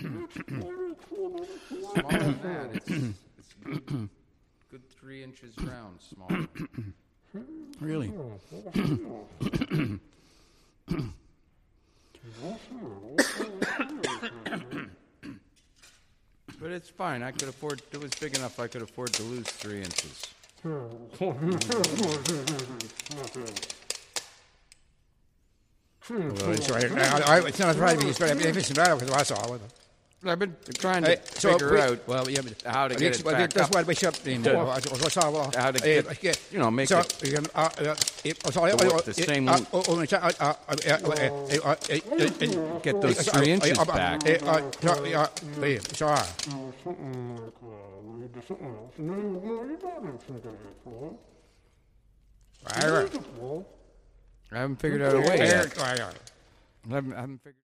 Smaller than that. It's good 3 inches round, small. Really? But it's fine. I could afford. It was big enough. I could afford to lose 3 inches. It's not right. It's not because I saw it. I've been trying to figure out how to get it back that's up. why we shop in How to get, make it the same. Get those 3 inches back. I haven't figured out a way yet. I haven't figured.